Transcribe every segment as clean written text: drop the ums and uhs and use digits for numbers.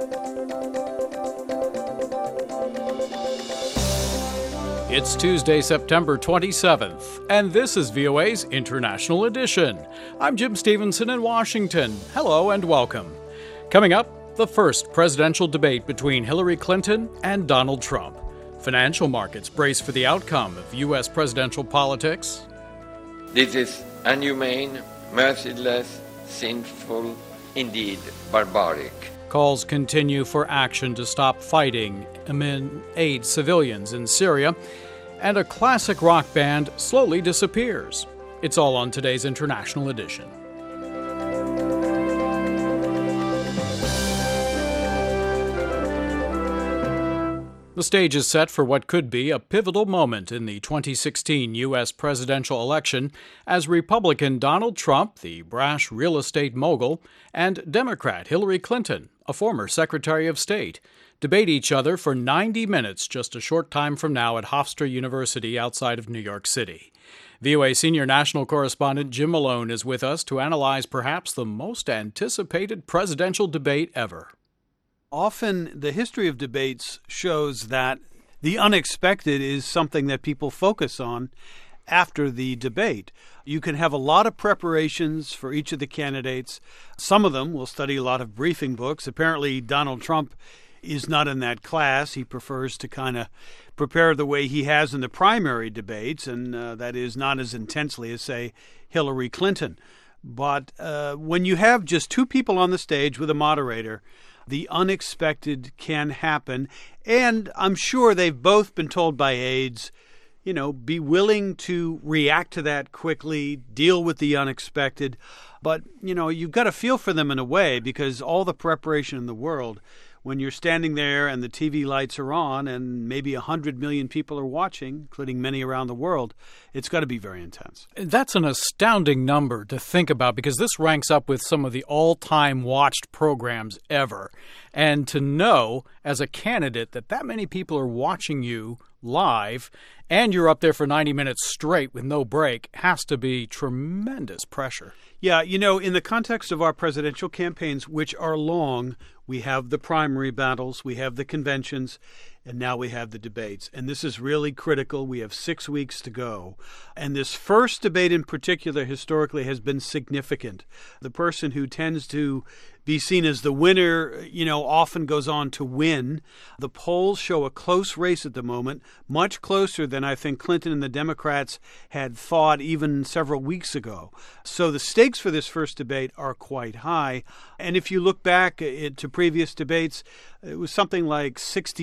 It's Tuesday, September 27th, and this is VOA's International Edition. I'm Jim Stevenson in Washington. Hello and welcome. Coming up, the first presidential debate between Hillary Clinton and Donald Trump. Financial markets brace for the outcome of U.S. presidential politics. This is inhumane, merciless, sinful, indeed barbaric. Calls continue for action to stop fighting amid aid civilians in Syria, and a classic rock band slowly disappears. It's all on today's International Edition. The stage is set for what could be a pivotal moment in the 2016 U.S. presidential election as Republican Donald Trump, the brash real estate mogul, and Democrat Hillary Clinton, a former Secretary of State, debate each other for 90 minutes just a short time from now at Hofstra University outside of New York City. VOA senior national correspondent Jim Malone is with us to analyze perhaps the most anticipated presidential debate ever. Often the history of debates shows that the unexpected is something that people focus on after the debate. You can have a lot of preparations for each of the candidates. Some of them will study a lot of briefing books. Apparently, Donald Trump is not in that class. He prefers to kind of prepare the way he has in the primary debates, and that is not as intensely as, say, Hillary Clinton. But when you have just two people on the stage with a moderator, the unexpected can happen. And I'm sure they've both been told by aides, be willing to react to that quickly, deal with the unexpected. But, you've got to feel for them in a way, because all the preparation in the world, when you're standing there and the TV lights are on and maybe 100 million people are watching, including many around the world, it's got to be very intense. That's an astounding number to think about, because this ranks up with some of the all-time watched programs ever. And to know as a candidate that many people are watching you live and you're up there for 90 minutes straight with no break has to be tremendous pressure. Yeah, in the context of our presidential campaigns, which are long, we have the primary battles, we have the conventions, and now we have the debates. And this is really critical. We have 6 weeks to go. And this first debate in particular historically has been significant. The person who tends to be seen as the winner, often goes on to win. The polls show a close race at the moment, much closer than I think Clinton and the Democrats had thought even several weeks ago. So the stakes for this first debate are quite high. And if you look back to previous debates, it was something like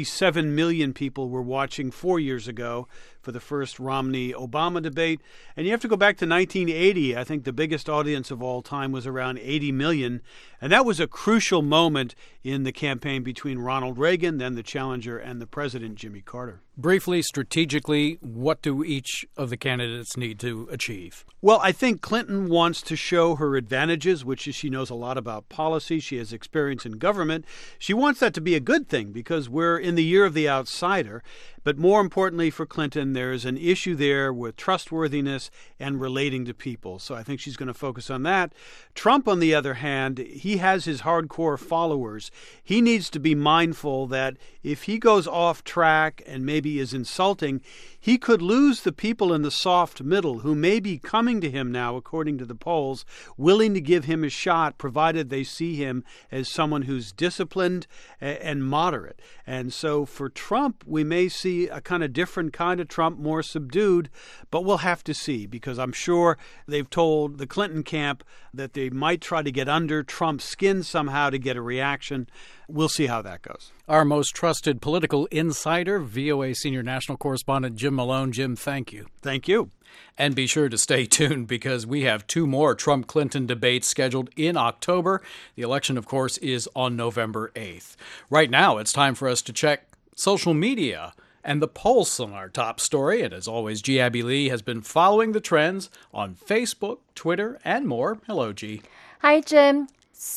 67 million people were watching 4 years ago for the first Romney-Obama debate. And you have to go back to 1980. I think the biggest audience of all time was around 80 million. And that was a crucial moment in the campaign between Ronald Reagan, then the challenger, and the president, Jimmy Carter. Briefly, strategically, what do each of the candidates need to achieve? Well, I think Clinton wants to show her advantages, which is she knows a lot about policy. She has experience in government. She wants that to be a good thing because we're in the year of the outsider. But more importantly for Clinton, there's an issue there with trustworthiness and relating to people. So I think she's going to focus on that. Trump, on the other hand, he has his hardcore followers. He needs to be mindful that if he goes off track and maybe is insulting, he could lose the people in the soft middle who may be coming to him now, according to the polls, willing to give him a shot, provided they see him as someone who's disciplined and moderate. And so for Trump, we may see a kind of different kind of Trump, more subdued, but we'll have to see, because I'm sure they've told the Clinton camp that they might try to get under Trump's skin somehow to get a reaction. We'll see how that goes. Our most trusted political insider, VOA senior national correspondent Jim Malone. Jim, thank you. Thank you. And be sure to stay tuned because we have 2 more Trump-Clinton debates scheduled in October. The election, of course, is on November 8th. Right now, it's time for us to check social media and the pulse on our top story. And as always, G. Abby Lee has been following the trends on Facebook, Twitter, and more. Hello, G. Hi, Jim.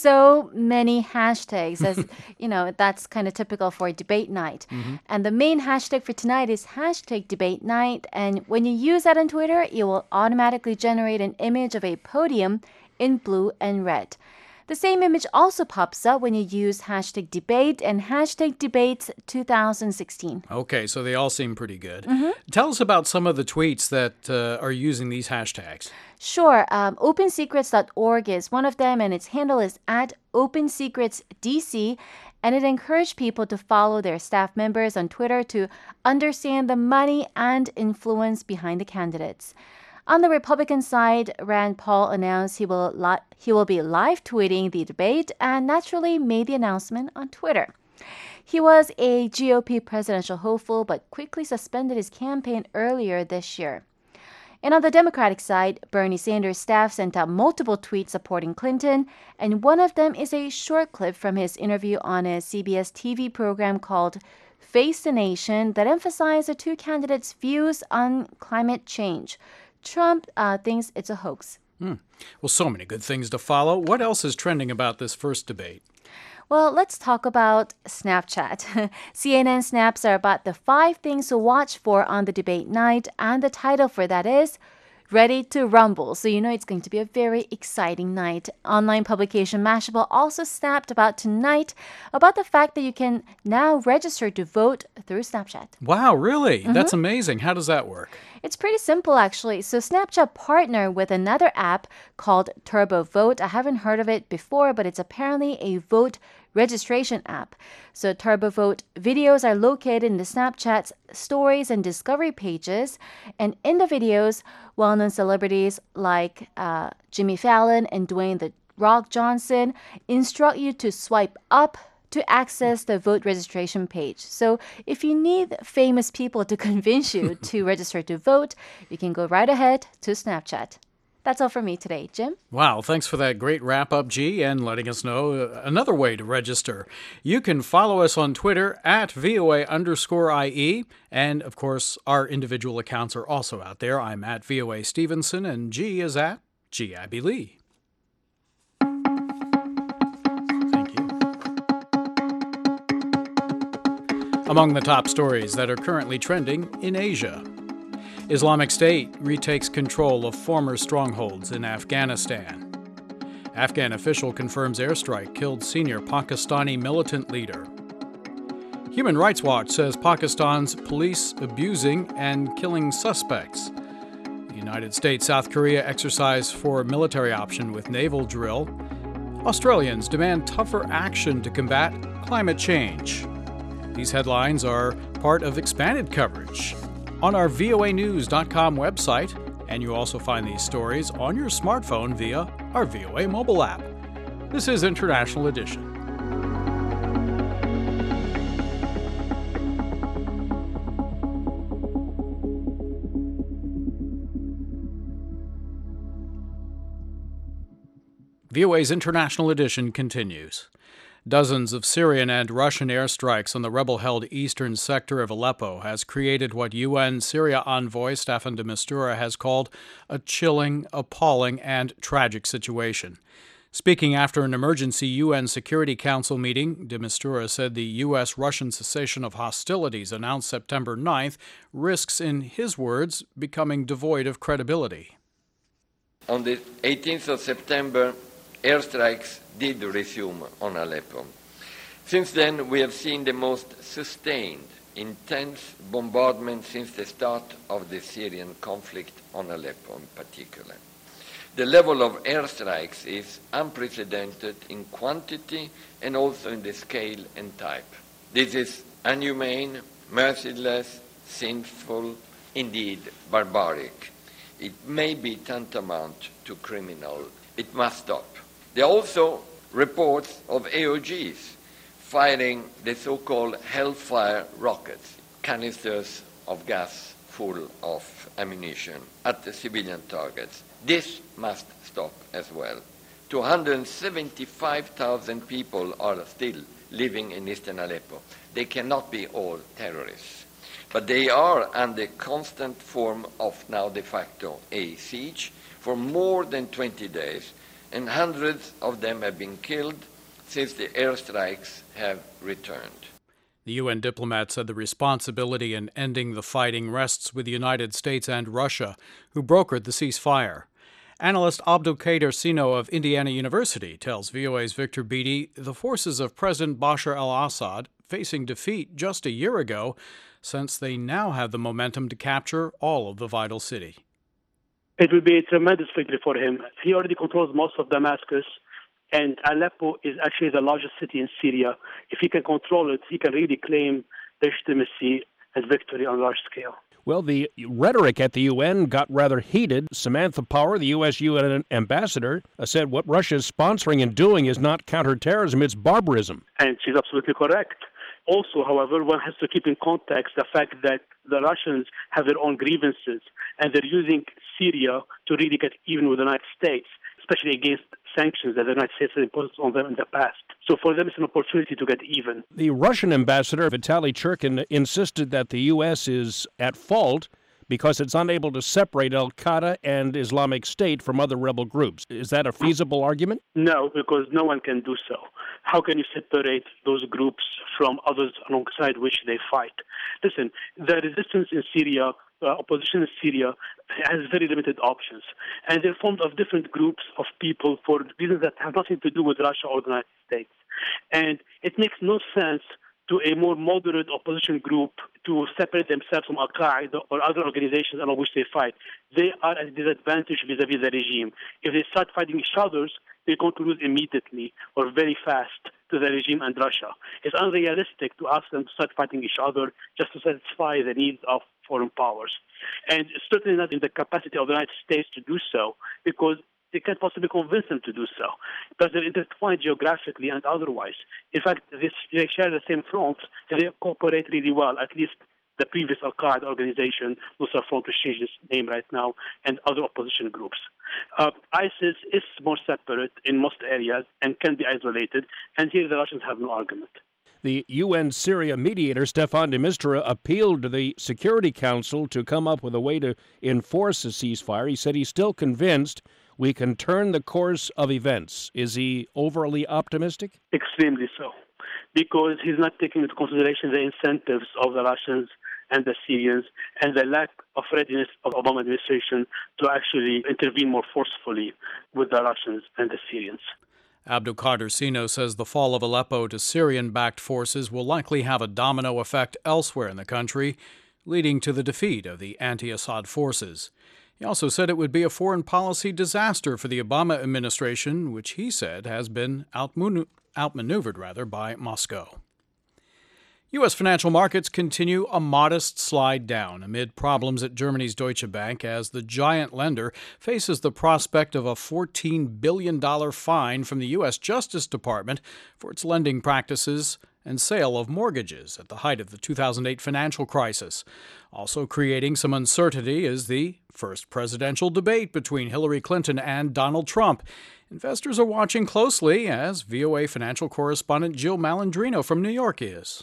So many hashtags, as you know, that's kind of typical for debate night. Mm-hmm. And the main hashtag for tonight is hashtag debate night. And when you use that on Twitter, it will automatically generate an image of a podium in blue and red. The same image also pops up when you use hashtag debate and hashtag debates 2016. Okay, so they all seem pretty good. Tell us about some of the tweets that are using these hashtags. Sure, OpenSecrets.org is one of them, and its handle is at OpenSecretsDC, and it encouraged people to follow their staff members on Twitter to understand the money and influence behind the candidates. On the Republican side, Rand Paul announced he will be live tweeting the debate and naturally made the announcement on Twitter. He was a GOP presidential hopeful but quickly suspended his campaign earlier this year. And on the Democratic side, Bernie Sanders' staff sent out multiple tweets supporting Clinton, and one of them is a short clip from his interview on a CBS TV program called Face the Nation that emphasized the two candidates' views on climate change. Trump thinks it's a hoax. Well, so many good things to follow. What else is trending about this first debate? Well, let's talk about Snapchat. CNN snaps are about the 5 things to watch for on the debate night, and the title for that is Ready to Rumble. So you know it's going to be a very exciting night. Online publication Mashable also snapped about tonight about the fact that you can now register to vote through Snapchat. Wow, really? That's amazing. How does that work? It's pretty simple, actually. So Snapchat partnered with another app called Turbo Vote. I haven't heard of it before, but it's apparently a vote registration app. So Turbo Vote videos are located in the Snapchat's stories and discovery pages. And in the videos, well-known celebrities like Jimmy Fallon and Dwayne The Rock Johnson instruct you to swipe up to access the vote registration page. So if you need famous people to convince you to register to vote, you can go right ahead to Snapchat. That's all for me today. Jim? Wow, thanks for that great wrap-up, G, and letting us know another way to register. You can follow us on Twitter at VOA_IE, and of course, our individual accounts are also out there. I'm at VOA Stevenson, and G is at G. Abby Lee. Among the top stories that are currently trending in Asia. Islamic State retakes control of former strongholds in Afghanistan. Afghan official confirms airstrike killed senior Pakistani militant leader. Human Rights Watch says Pakistan's police abusing and killing suspects. The United States-South Korea exercise for military option with naval drill. Australians demand tougher action to combat climate change. These headlines are part of expanded coverage on our voanews.com website, and you also find these stories on your smartphone via our VOA mobile app. This is International Edition. VOA's International Edition continues. Dozens of Syrian and Russian airstrikes on the rebel-held eastern sector of Aleppo has created what UN Syria envoy Staffan de Mistura has called a chilling, appalling, and tragic situation. Speaking after an emergency UN Security Council meeting, de Mistura said the U.S.-Russian cessation of hostilities announced September 9th risks, in his words, becoming devoid of credibility. On the 18th of September, airstrikes did resume on Aleppo. Since then, we have seen the most sustained, intense bombardment since the start of the Syrian conflict on Aleppo in particular. The level of airstrikes is unprecedented in quantity and also in the scale and type. This is inhumane, merciless, sinful, indeed barbaric. It may be tantamount to criminal. It must stop. There are also reports of AOGs firing the so-called Hellfire rockets, canisters of gas full of ammunition at the civilian targets. This must stop as well. 275,000 people are still living in eastern Aleppo. They cannot be all terrorists, but they are under constant form of now de facto a siege for more than 20 days, and hundreds of them have been killed since the airstrikes have returned. The UN diplomat said the responsibility in ending the fighting rests with the United States and Russia, who brokered the ceasefire. Analyst Abdulkader Sino of Indiana University tells VOA's Victor Beatty the forces of President Bashar al-Assad facing defeat just a year ago, since they now have the momentum to capture all of the vital city. It will be a tremendous victory for him. He already controls most of Damascus, and Aleppo is actually the largest city in Syria. If he can control it, he can really claim legitimacy and victory on a large scale. Well, the rhetoric at the UN got rather heated. Samantha Power, the U.S. UN ambassador, said what Russia is sponsoring and doing is not counterterrorism, it's barbarism. And she's absolutely correct. Also, however, one has to keep in context the fact that the Russians have their own grievances, and they're using Syria to really get even with the United States, especially against sanctions that the United States has imposed on them in the past. So for them, it's an opportunity to get even. The Russian ambassador, Vitaly Churkin, insisted that the U.S. is at fault because it's unable to separate al-Qaeda and Islamic State from other rebel groups. Is that a feasible argument? No, because no one can do so. How can you separate those groups from others alongside which they fight? Listen, the resistance in Syria, opposition in Syria, has very limited options. And they're formed of different groups of people for reasons that have nothing to do with Russia or the United States. And it makes no sense to a more moderate opposition group to separate themselves from al-Qaeda or other organizations along which they fight. They are at a disadvantage vis-a-vis the regime. If they start fighting each other, they're going to lose immediately or very fast to the regime and Russia. It's unrealistic to ask them to start fighting each other just to satisfy the needs of foreign powers. And certainly not in the capacity of the United States to do so, because they can't possibly convince them to do so, because they're intertwined geographically and otherwise. In fact, they share the same fronts, and they cooperate really well, at least the previous al-Qaeda organization, Nusra Front, which changed its name right now, and other opposition groups. ISIS is more separate in most areas and can be isolated, and here the Russians have no argument. The UN Syria mediator, Staffan de Mistura, appealed to the Security Council to come up with a way to enforce a ceasefire. He said he's still convinced we can turn the course of events. Is he overly optimistic? Extremely so, because he's not taking into consideration the incentives of the Russians and the Syrians and the lack of readiness of the Obama administration to actually intervene more forcefully with the Russians and the Syrians. Abdulkader Sino says the fall of Aleppo to Syrian-backed forces will likely have a domino effect elsewhere in the country, leading to the defeat of the anti-Assad forces. He also said it would be a foreign policy disaster for the Obama administration, which he said has been outmaneuvered by Moscow. U.S. financial markets continue a modest slide down amid problems at Germany's Deutsche Bank as the giant lender faces the prospect of a $14 billion fine from the U.S. Justice Department for its lending practices and sale of mortgages at the height of the 2008 financial crisis. Also creating some uncertainty is the first presidential debate between Hillary Clinton and Donald Trump. Investors are watching closely, as VOA financial correspondent Jill Malandrino from New York is.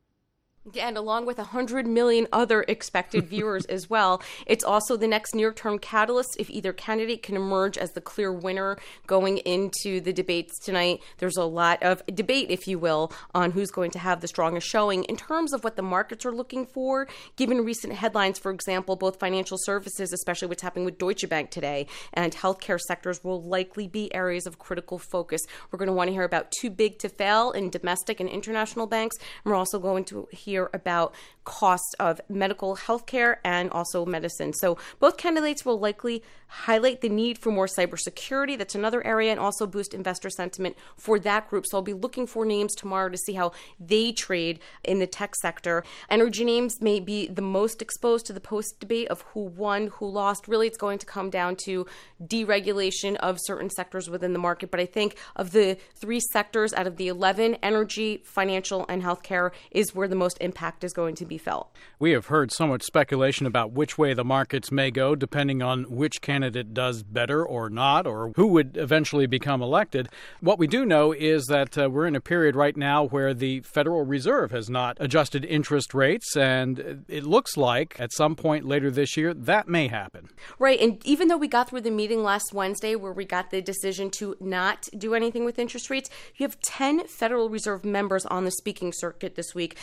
And along with 100 million other expected viewers as well, it's also the next near-term catalyst if either candidate can emerge as the clear winner going into the debates tonight. There's a lot of debate, if you will, on who's going to have the strongest showing in terms of what the markets are looking for, given recent headlines. For example, both financial services, especially what's happening with Deutsche Bank today, and healthcare sectors will likely be areas of critical focus. We're going to want to hear about too big to fail in domestic and international banks, and we're also going to hear about costs of medical health care and also medicine. So both candidates will likely highlight the need for more cybersecurity. That's another area, and also boost investor sentiment for that group. So I'll be looking for names tomorrow to see how they trade in the tech sector. Energy names may be the most exposed to the post-debate of who won, who lost. Really, it's going to come down to deregulation of certain sectors within the market. But I think of the three sectors out of the 11, energy, financial, and healthcare is where the most impact is going to be felt. We have heard so much speculation about which way the markets may go, depending on which candidate does better or not, or who would eventually become elected. What we do know is that we're in a period right now where the Federal Reserve has not adjusted interest rates, and it looks like at some point later this year that may happen. Right, and even though we got through the meeting last Wednesday where we got the decision to not do anything with interest rates, you have 10 Federal Reserve members on the speaking circuit this week, and that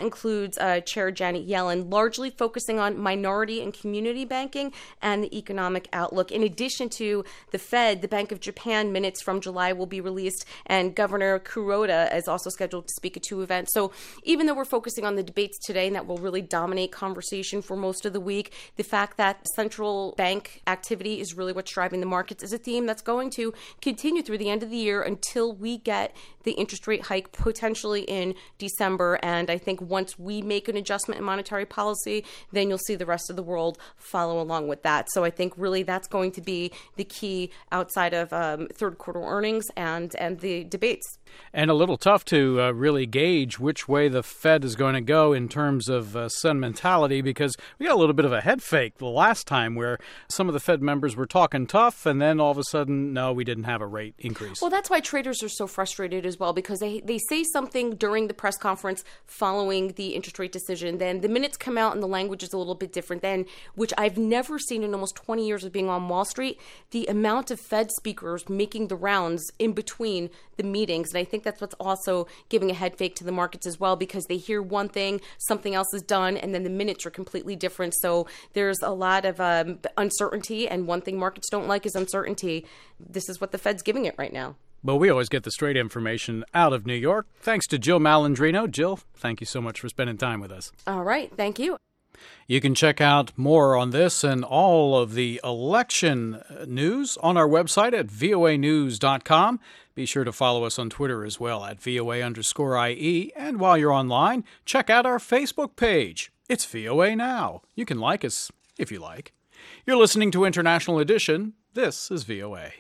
includes Chair Janet Yellen, largely focusing on minority and community banking and the economic outlook. In addition to the Fed, the Bank of Japan minutes from July will be released, and Governor Kuroda is also scheduled to speak at 2 events. So even though we're focusing on the debates today, and that will really dominate conversation for most of the week, the fact that central bank activity is really what's driving the markets is a theme that's going to continue through the end of the year until we get the interest rate hike potentially in December. And I think once we make an adjustment in monetary policy, then you'll see the rest of the world follow along with that. So I think really that's going to be the key outside of third quarter earnings and the debates. And a little tough to really gauge which way the Fed is going to go in terms of sentimentality, because we got a little bit of a head fake the last time where some of the Fed members were talking tough, and then all of a sudden, no, we didn't have a rate increase. Well, that's why traders are so frustrated as well, because they say something during the press conference following the interest rate decision. Then the minutes come out and the language is a little bit different then, which I've never seen in almost 20 years of being on Wall Street, the amount of Fed speakers making the rounds in between the meetings. And I think that's what's also giving a head fake to the markets as well, because they hear one thing, something else is done, and then the minutes are completely different. So there's a lot of uncertainty, and one thing markets don't like is uncertainty. This is what the Fed's giving it right now. But we always get the straight information out of New York. Thanks to Jill Malandrino. Jill, thank you so much for spending time with us. All right. Thank you. You can check out more on this and all of the election news on our website at voanews.com. Be sure to follow us on Twitter as well at VOA_IE. And while you're online, check out our Facebook page. It's VOA Now. You can like us if you like. You're listening to International Edition. This is VOA.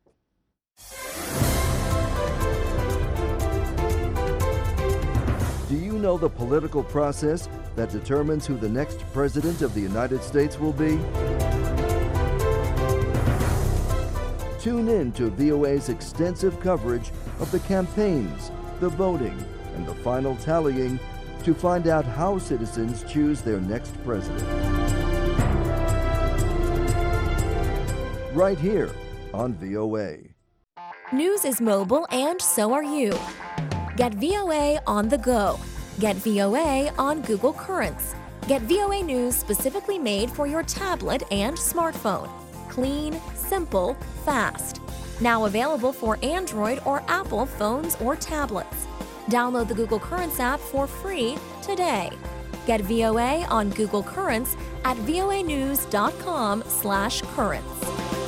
Do you know the political process that determines who the next president of the United States will be? Tune in to VOA's extensive coverage of the campaigns, the voting, and the final tallying to find out how citizens choose their next president. Right here on VOA. News is mobile, and so are you. Get VOA on the go. Get VOA on Google Currents. Get VOA News specifically made for your tablet and smartphone. Clean, simple, fast. Now available for Android or Apple phones or tablets. Download the Google Currents app for free today. Get VOA on Google Currents at voanews.com/currents.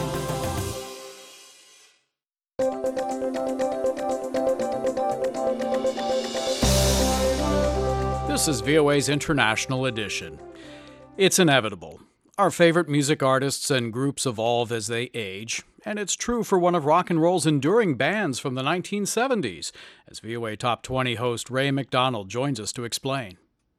This is VOA's International Edition. It's inevitable. Our favorite music artists and groups evolve as they age, and it's true for one of rock and roll's enduring bands from the 1970s, as VOA Top 20 host Ray McDonald joins us to explain.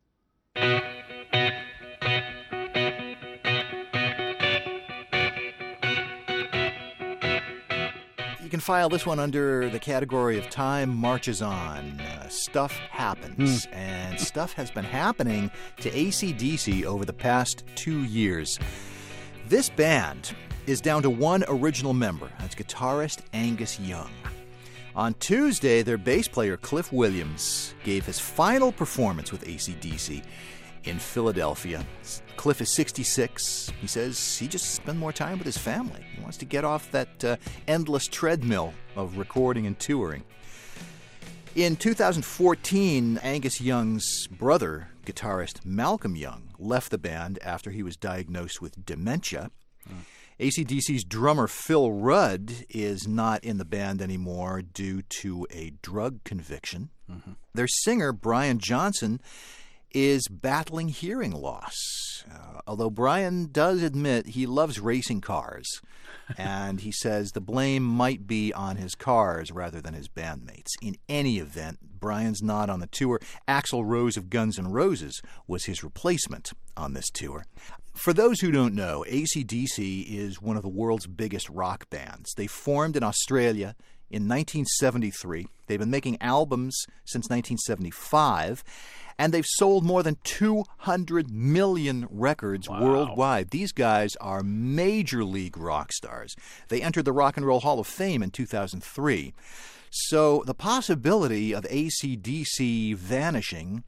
You can file this one under the category of Time Marches On. Stuff happens, and stuff has been happening to AC/DC over the past 2 years. This band is down to one original member. That's guitarist Angus Young. On Tuesday, their bass player Cliff Williams gave his final performance with AC/DC in Philadelphia. Cliff is 66. He says he just spends more time with his family. He wants to get off that endless treadmill of recording and touring. In 2014, Angus Young's brother, guitarist Malcolm Young, left the band after he was diagnosed with dementia. AC/DC's drummer Phil Rudd is not in the band anymore due to a drug conviction. Their singer, Brian Johnson, is battling hearing loss. Although Brian does admit he loves racing cars, and he says the blame might be on his cars rather than his bandmates. In any event, Brian's not on the tour. Axl Rose of Guns N' Roses was his replacement on this tour. For those who don't know, AC/DC is one of the world's biggest rock bands. They formed in Australia in 1973. They've been making albums since 1975, and they've sold more than 200 million records worldwide. These guys are major league rock stars. They entered the Rock and Roll Hall of Fame in 2003. So the possibility of AC/DC vanishing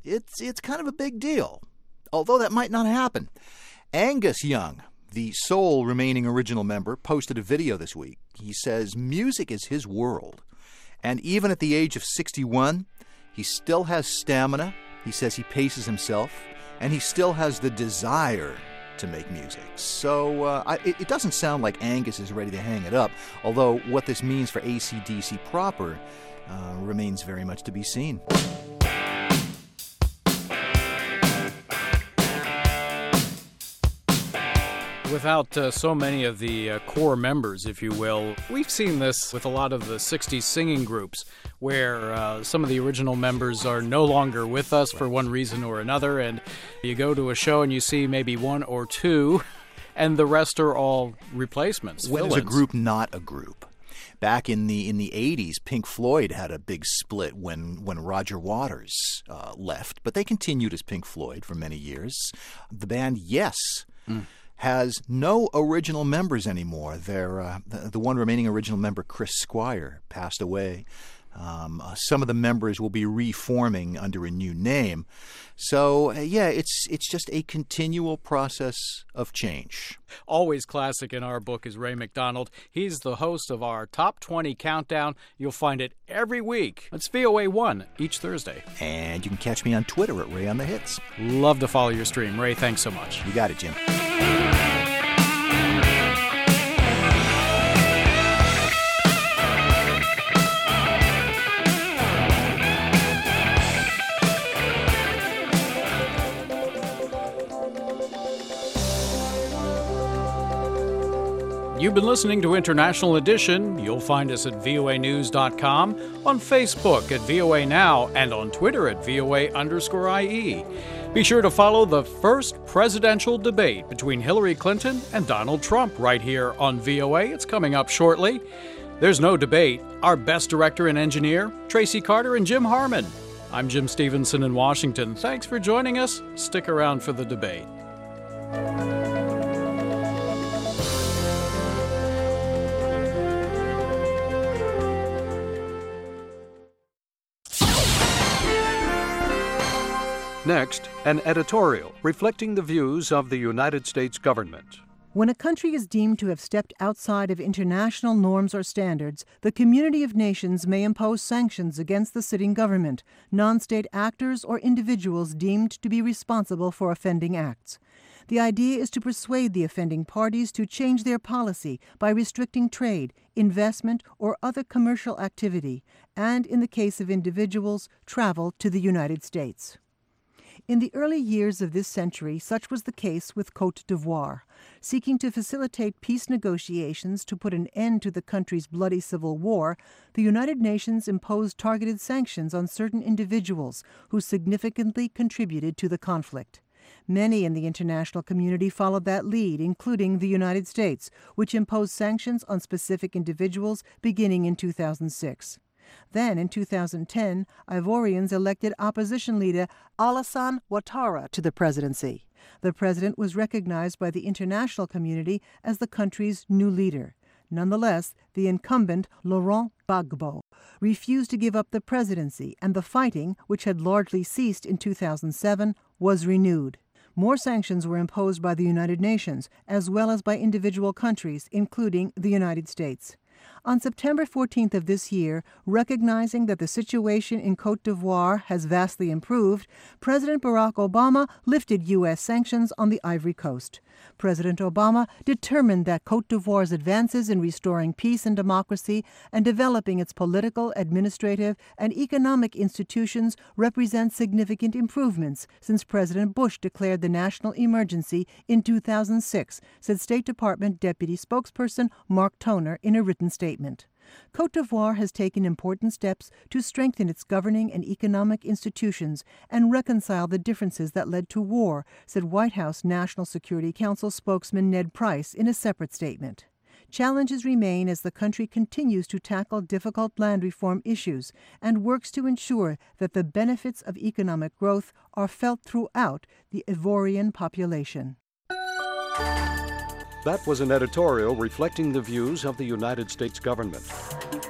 it's kind of a big deal, although that might not happen. Angus Young, the sole remaining original member, posted a video this week. He says music is his world, and even at the age of 61, he still has stamina. He says he paces himself, and he still has the desire to make music. So it doesn't sound like Angus is ready to hang it up, although what this means for AC/DC proper remains very much to be seen. Without so many of the core members, if you will, we've seen this with a lot of the 60s singing groups where some of the original members are no longer with us for one reason or another, and you go to a show and you see maybe one or two, and the rest are all replacements. When is a group not a group? Back in the 80s, Pink Floyd had a big split when Roger Waters left, but they continued as Pink Floyd for many years. The band Yes has no original members anymore. The one remaining original member, Chris Squire, passed away. Some of the members will be reforming under a new name. So, it's just a continual process of change. Always classic in our book is Ray McDonald. He's the host of our Top 20 Countdown. You'll find it every week. It's VOA 1 each Thursday. And you can catch me on Twitter at Ray on the Hits. Love to follow your stream. Ray, thanks so much. You got it, Jim. You've been listening to International Edition. You'll find us at voanews.com, on Facebook at VOA Now, and on Twitter at VOA_IE. Be sure to follow the first presidential debate between Hillary Clinton and Donald Trump right here on VOA. It's coming up shortly. There's no debate. Our best director and engineer, Tracy Carter and Jim Harmon. I'm Jim Stevenson in Washington. Thanks for joining us. Stick around for the debate. Next, an editorial reflecting the views of the United States government. When a country is deemed to have stepped outside of international norms or standards, the community of nations may impose sanctions against the sitting government, non-state actors, or individuals deemed to be responsible for offending acts. The idea is to persuade the offending parties to change their policy by restricting trade, investment, or other commercial activity, and, in the case of individuals, travel to the United States. In the early years of this century, such was the case with Côte d'Ivoire. Seeking to facilitate peace negotiations to put an end to the country's bloody civil war, the United Nations imposed targeted sanctions on certain individuals who significantly contributed to the conflict. Many in the international community followed that lead, including the United States, which imposed sanctions on specific individuals beginning in 2006. Then, in 2010, Ivorians elected opposition leader Alassane Ouattara to the presidency. The president was recognized by the international community as the country's new leader. Nonetheless, the incumbent, Laurent Gbagbo, refused to give up the presidency, and the fighting, which had largely ceased in 2007, was renewed. More sanctions were imposed by the United Nations, as well as by individual countries, including the United States. On September 14th of this year, recognizing that the situation in Côte d'Ivoire has vastly improved, President Barack Obama lifted U.S. sanctions on the Ivory Coast. President Obama determined that Côte d'Ivoire's advances in restoring peace and democracy and developing its political, administrative, and economic institutions represent significant improvements since President Bush declared the national emergency in 2006, said State Department Deputy Spokesperson Mark Toner in a written statement. Côte d'Ivoire has taken important steps to strengthen its governing and economic institutions and reconcile the differences that led to war, said White House National Security Council spokesman Ned Price in a separate statement. Challenges remain as the country continues to tackle difficult land reform issues and works to ensure that the benefits of economic growth are felt throughout the Ivorian population. That was an editorial reflecting the views of the United States government.